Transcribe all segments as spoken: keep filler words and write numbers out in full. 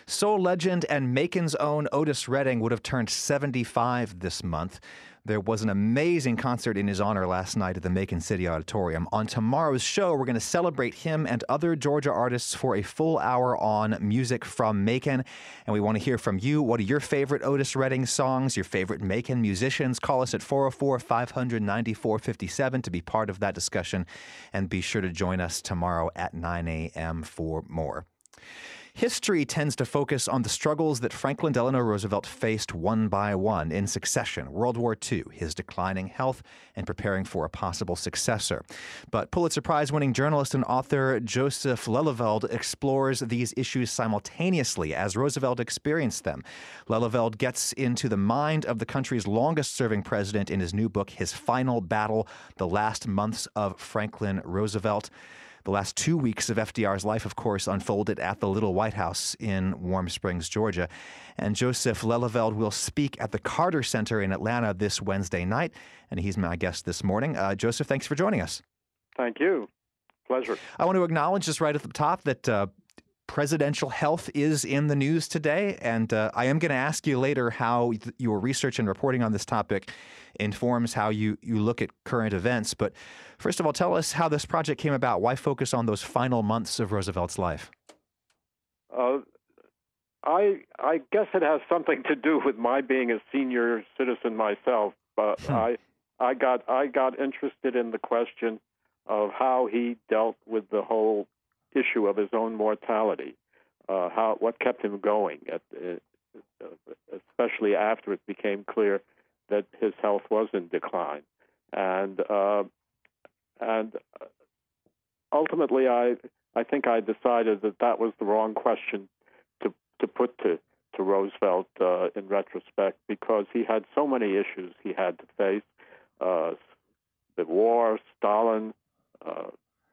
Soul legend and Macon's own Otis Redding would have turned seventy-five this month. There was an amazing concert in his honor last night at the Macon City Auditorium. On tomorrow's show, we're going to celebrate him and other Georgia artists for a full hour on music from Macon. And we want to hear from you. What are your favorite Otis Redding songs, your favorite Macon musicians? Call us at four oh four, five hundred, ninety-four fifty-seven to be part of that discussion. And be sure to join us tomorrow at nine a.m. for more. History tends to focus on the struggles that Franklin Delano Roosevelt faced one by one in succession: World War Two, his declining health, and preparing for a possible successor. But Pulitzer Prize-winning journalist and author Joseph Lelyveld explores these issues simultaneously as Roosevelt experienced them. Lelyveld gets into the mind of the country's longest-serving president in his new book, His Final Battle: The Last Months of Franklin Roosevelt. The last two weeks of F D R's life, of course, unfolded at the Little White House in Warm Springs, Georgia. And Joseph Lelyveld will speak at the Carter Center in Atlanta this Wednesday night, and he's my guest this morning. Uh, Joseph, thanks for joining us. Thank you. Pleasure. I want to acknowledge just right at the top that uh, presidential health is in the news today, and uh, I am going to ask you later how your research and reporting on this topic informs how you, you look at current events. But first of all, tell us how this project came about. Why focus on those final months of Roosevelt's life? Uh, I I guess it has something to do with my being a senior citizen myself. But Hmm. I I got I got interested in the question of how he dealt with the whole issue of his own mortality. Uh, how what kept him going, at, uh, especially after it became clear that his health was in decline, and uh, and ultimately, I I think I decided that that was the wrong question to to put to to Roosevelt uh, in retrospect, because he had so many issues he had to face: uh, the war, Stalin, uh,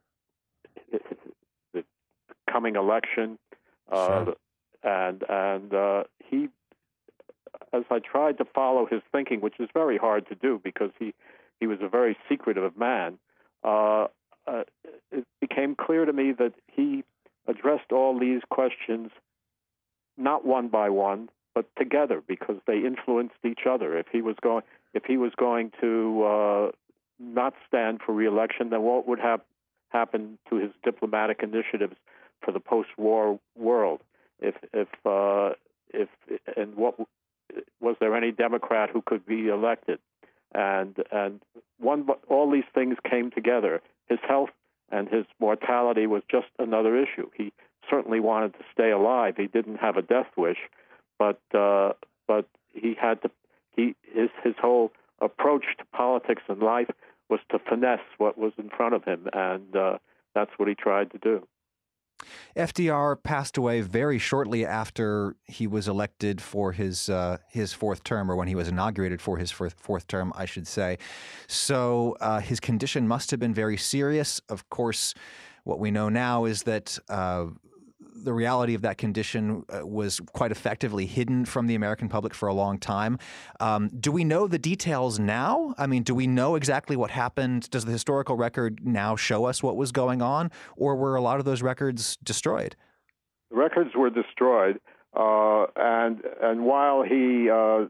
the coming election, uh, Sure. and and uh, he. As I tried to follow his thinking, which is very hard to do because he, he was a very secretive man, uh, uh, it became clear to me that he addressed all these questions not one by one, but together, because they influenced each other. If he was going, if he was going to uh, not stand for re-election, then what would have happened to his diplomatic initiatives for the post-war world? If if uh, if and what was there any Democrat who could be elected? And and one all these things came together. His health and his mortality was just another issue. He certainly wanted to stay alive. He didn't have a death wish, but uh, but he had to. He his his whole approach to politics and life was to finesse what was in front of him, and uh, that's what he tried to do. F D R passed away very shortly after he was elected for his uh, his fourth term, or when he was inaugurated for his fourth, fourth term, I should say. So uh, his condition must have been very serious. Of course, what we know now is that uh, the reality of that condition uh, was quite effectively hidden from the American public for a long time. Um, do we know the details now? I mean, do we know exactly what happened? Does the historical record now show us what was going on, or were a lot of those records destroyed? The records were destroyed, uh, and and while he uh,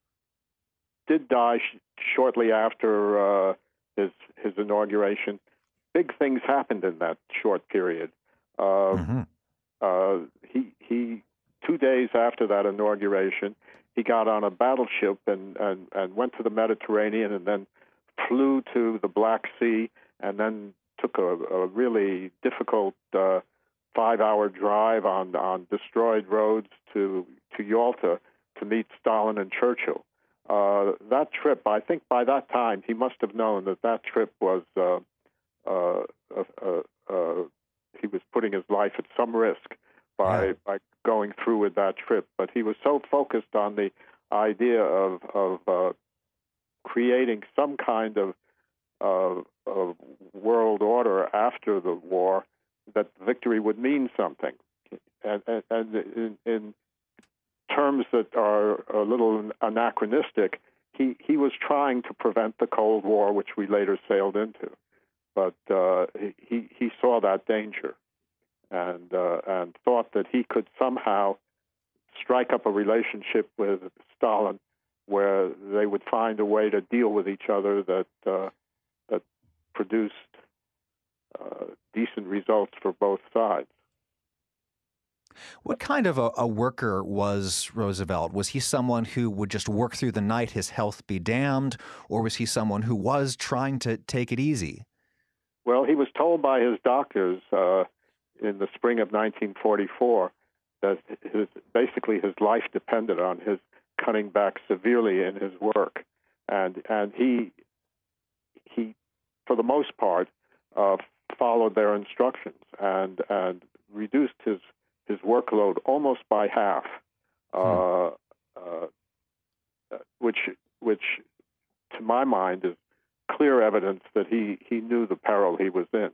did die sh- shortly after uh, his his inauguration, big things happened in that short period. Uh, Mm-hmm. Uh, he he two days after that inauguration, he got on a battleship and, and, and went to the Mediterranean, and then flew to the Black Sea, and then took a, a really difficult uh, five-hour drive on, on destroyed roads to to Yalta to meet Stalin and Churchill. Uh, that trip, I think by that time, he must have known that that trip was uh, uh, uh, uh, uh, he was putting his life at some risk by Yeah. by going through with that trip. But he was so focused on the idea of of uh, creating some kind of, of of world order after the war that victory would mean something, and and, and in, in terms that are a little anachronistic, he he was trying to prevent the Cold War, which we later sailed into. But uh, he he saw that danger, and uh, and thought that he could somehow strike up a relationship with Stalin where they would find a way to deal with each other that uh, that produced uh, decent results for both sides. What kind of a, a worker was Roosevelt? Was he someone who would just work through the night, his health be damned, or was he someone who was trying to take it easy? Well, he was told by his doctors uh, in the spring of nineteen forty-four that his, basically his life depended on his cutting back severely in his work, and and he he for the most part uh, followed their instructions and and reduced his his workload almost by half, uh, uh, which which to my mind is clear evidence that he, he knew the peril he was in.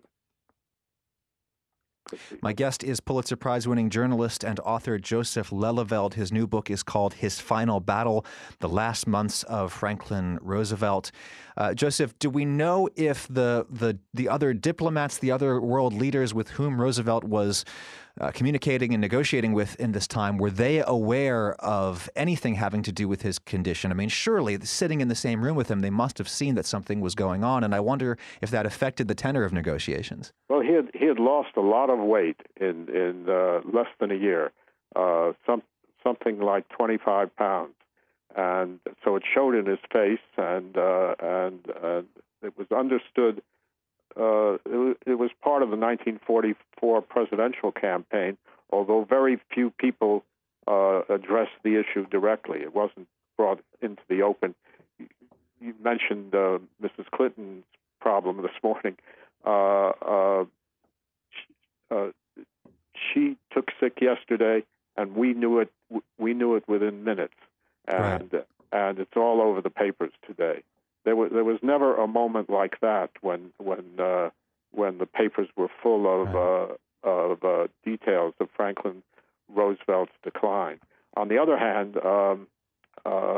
My guest is Pulitzer Prize-winning journalist and author Joseph Lelyveld. His new book is called His Final Battle, The Last Months of Franklin Roosevelt. Uh, Joseph, do we know if the, the, the other diplomats, the other world leaders with whom Roosevelt was uh, communicating and negotiating with in this time, were they aware of anything having to do with his condition? I mean, surely sitting in the same room with him, they must have seen that something was going on, and I wonder if that affected the tenor of negotiations. Well, he had he had lost a lot of weight in in uh, less than a year, uh, some something like twenty-five pounds, and so it showed in his face, and uh, and uh, it was understood. Uh, it, was, it was part of the nineteen forty-four presidential campaign, although very few people uh, addressed the issue directly. It wasn't brought into the open. You mentioned uh, Missus Clinton's problem this morning. Uh, uh, she, uh, she took sick yesterday, and we knew it. We knew it within minutes, and right. and it's all over the papers today. There was there was never a moment like that when when uh, when the papers were full of right. uh, of uh, details of Franklin Roosevelt's decline. On the other hand, um, uh,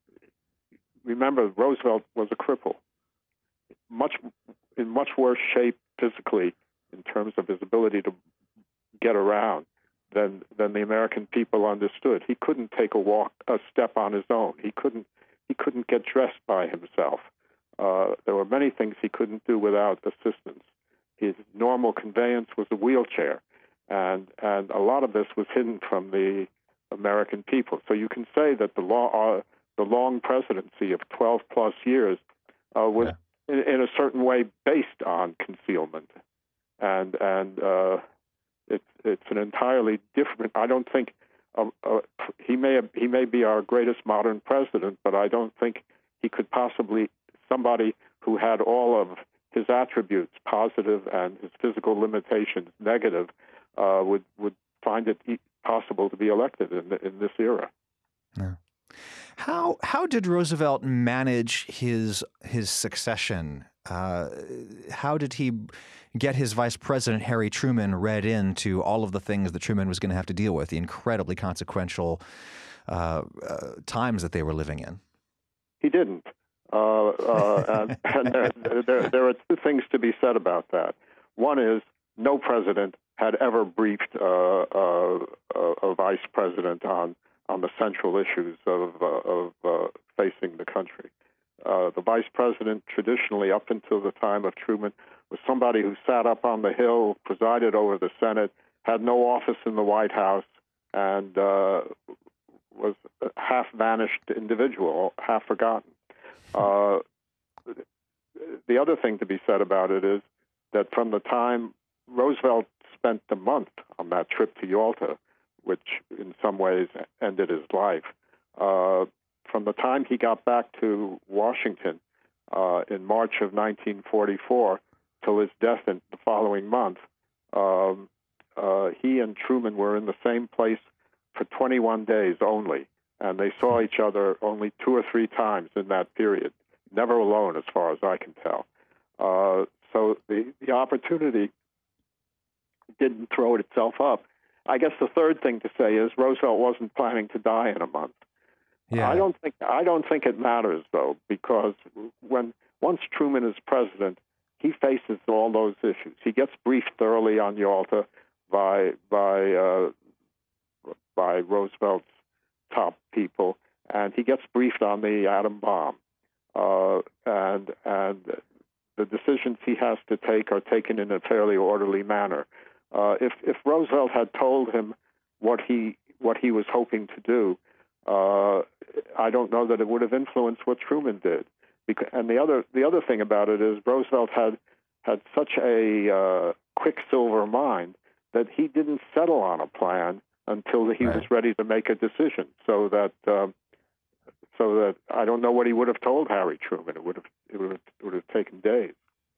remember Roosevelt was a cripple, much in much worse shape physically in terms of his ability to get around than than the American people understood. He couldn't take a walk, a step on his own. He couldn't he couldn't get dressed by himself. Uh, there were many things he couldn't do without assistance. His normal conveyance was a wheelchair, and and a lot of this was hidden from the American people. So you can say that the law, uh, the long presidency of twelve plus years uh, was. Yeah. In, in a certain way, based on concealment, and and uh, it's it's an entirely different. I don't think uh, uh, he may have, he may be our greatest modern president, but I don't think he could possibly somebody who had all of his attributes positive and his physical limitations negative uh, would would find it possible to be elected in in this era. Yeah. How how did Roosevelt manage his his succession? Uh, how did he get his vice president, Harry Truman, read into all of the things that Truman was going to have to deal with, the incredibly consequential uh, uh, times that they were living in? He didn't. Uh, uh, and and there, there, there are two things to be said about that. One is no president had ever briefed uh, uh, a vice president on on the central issues of, uh, of uh, facing the country. Uh, the vice president, traditionally up until the time of Truman, was somebody who sat up on the Hill, presided over the Senate, had no office in the White House, and uh, was a half-vanished individual, half forgotten. Uh, the other thing to be said about it is that from the time Roosevelt spent a month on that trip to Yalta, which in some ways ended his life. Uh, from the time he got back to Washington uh, in March of nineteen forty-four till his death in the following month, um, uh, he and Truman were in the same place for twenty-one days only, and they saw each other only two or three times in that period, never alone as far as I can tell. Uh, so the, the opportunity didn't throw itself up. I guess the third thing to say is Roosevelt wasn't planning to die in a month. Yeah. I don't think I don't think it matters though, because when once Truman is president, he faces all those issues. He gets briefed thoroughly on Yalta by by uh, by Roosevelt's top people, and he gets briefed on the atom bomb. Uh, and and the decisions he has to take are taken in a fairly orderly manner. Uh, if if Roosevelt had told him what he what he was hoping to do, uh, I don't know that it would have influenced what Truman did. Because, and the other the other thing about it is Roosevelt had had such a uh, quicksilver mind that he didn't settle on a plan until he right. was ready to make a decision. So that um, so that I don't know what he would have told Harry Truman. It would have it would have, it would have taken days.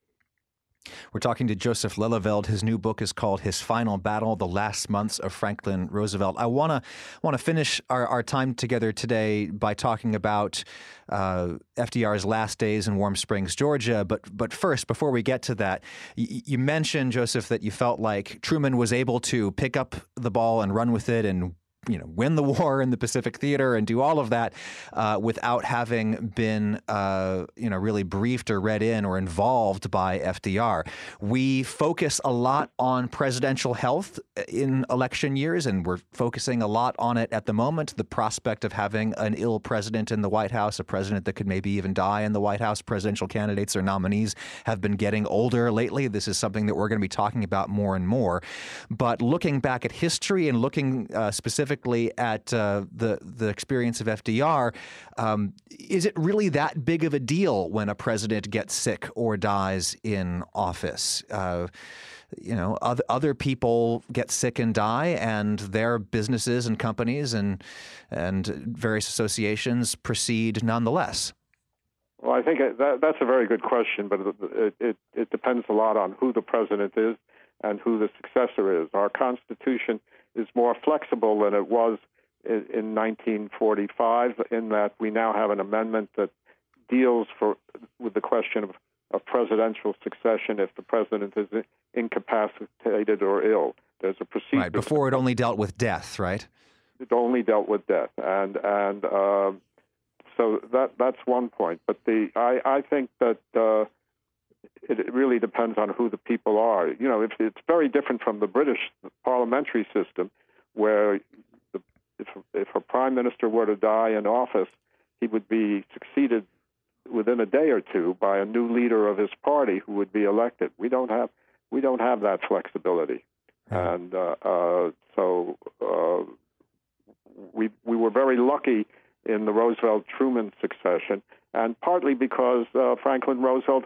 We're talking to Joseph Lelyveld. His new book is called His Final Battle, The Last Months of Franklin Roosevelt. I want to want to finish our, our time together today by talking about uh, F D R's last days in Warm Springs, Georgia. But but first, before we get to that, y- you mentioned, Joseph, that you felt like Truman was able to pick up the ball and run with it and you know, win the war in the Pacific Theater and do all of that uh, without having been, uh, you know, really briefed or read in or involved by F D R. We focus a lot on presidential health in election years, and we're focusing a lot on it at the moment. The prospect of having an ill president in the White House, a president that could maybe even die in the White House. Presidential candidates or nominees have been getting older lately. This is something that we're going to be talking about more and more. But looking back at history and looking uh, specifically at uh, the the experience of F D R, um, is it really that big of a deal when a president gets sick or dies in office? Uh, you know, other, other people get sick and die, and their businesses and companies and and various associations proceed nonetheless. Well, I think that that's a very good question, but it, it it depends a lot on who the president is and who the successor is. Our Constitution is more flexible than it was in, in nineteen forty-five, in that we now have an amendment that deals for with the question of, of presidential succession if the president is incapacitated or ill. There's a procedure. Right. Before it only dealt with death, right? It only dealt with death, and and uh, so that that's one point. But the I I think that. Uh, It, it really depends on who the people are. You know, if, it's very different from the British parliamentary system, where the, if, if a prime minister were to die in office, he would be succeeded within a day or two by a new leader of his party who would be elected. We don't have we don't have that flexibility, Mm-hmm. and uh, uh, so uh, we we were very lucky in the Roosevelt-Truman succession, and partly because uh, Franklin Roosevelt.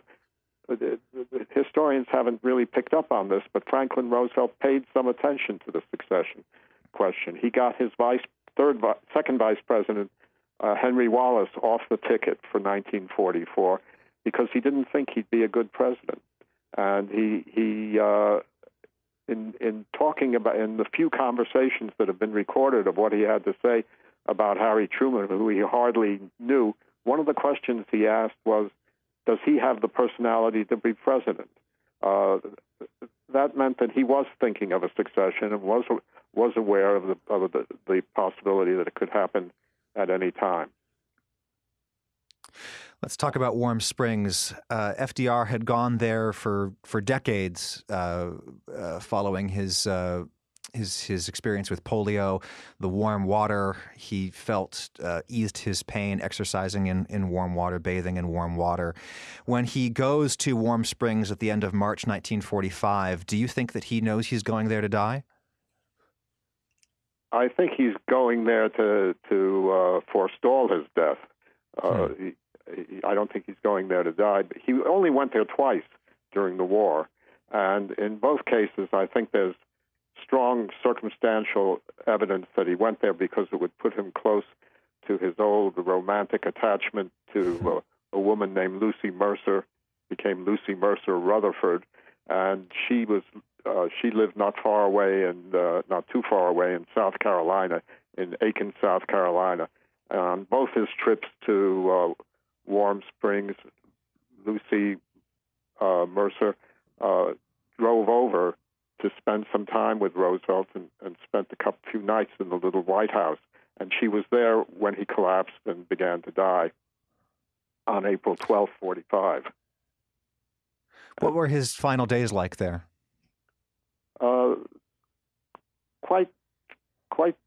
Historians haven't really picked up on this, but Franklin Roosevelt paid some attention to the succession question. He got his vice, third, second vice president, uh, Henry Wallace, off the ticket for nineteen forty-four because he didn't think he'd be a good president. And he, he uh, in in talking about in the few conversations that have been recorded of what he had to say about Harry Truman, who he hardly knew, one of the questions he asked was, does he have the personality to be president? Uh, that meant that he was thinking of a succession and was was aware of the of the, the possibility that it could happen at any time. Let's talk about Warm Springs. Uh, F D R had gone there for for decades, uh, uh, following his. Uh, His his experience with polio, the warm water he felt uh, eased his pain exercising in, in warm water, bathing in warm water. When he goes to Warm Springs at the end of March nineteen forty-five, do you think that he knows he's going there to die? I think he's going there to to uh, forestall his death. Uh, hmm. he, he, I don't think he's going there to die. But he only went there twice during the war, and in both cases, I think there's strong circumstantial evidence that he went there because it would put him close to his old romantic attachment to uh, a woman named Lucy Mercer, became Lucy Mercer Rutherford, and she was uh, she lived not far away and uh, not too far away in South Carolina, in Aiken, South Carolina. And on both his trips to uh, Warm Springs, Lucy uh, Mercer uh, drove over to spend some time with Roosevelt and, and spent a couple few nights in the little White House. And she was there when he collapsed and began to die on April twelfth, forty-five. What were his final days like there? Uh, quite, quite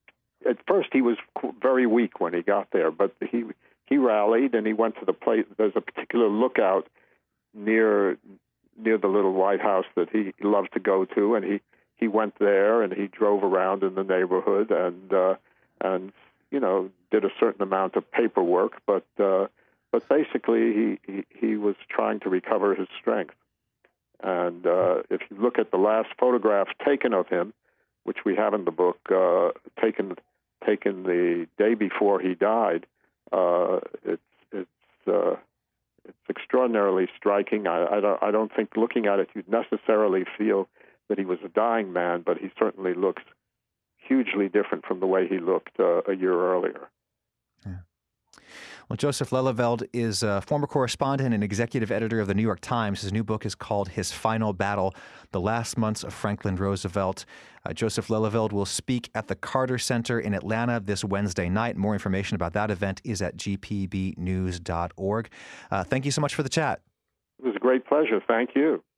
at first he was very weak when he got there, but he he rallied and he went to the place. There's a particular lookout near near the little White House that he loved to go to, and he, he went there and he drove around in the neighborhood and uh, and you know did a certain amount of paperwork, but uh, but basically he, he he was trying to recover his strength. And uh, if you look at the last photograph taken of him, which we have in the book, uh, taken taken the day before he died, uh, it's it's uh, it's extraordinarily striking. I, I don't I don't think looking at it you'd necessarily feel that he was a dying man, but he certainly looks hugely different from the way he looked uh, a year earlier. Yeah. Well, Joseph Lelyveld is a former correspondent and executive editor of the New York Times. His new book is called His Final Battle, The Last Months of Franklin Roosevelt. Uh, Joseph Lelyveld will speak at the Carter Center in Atlanta this Wednesday night. More information about that event is at g p b news dot org. Uh, thank you so much for the chat. It was a great pleasure. Thank you.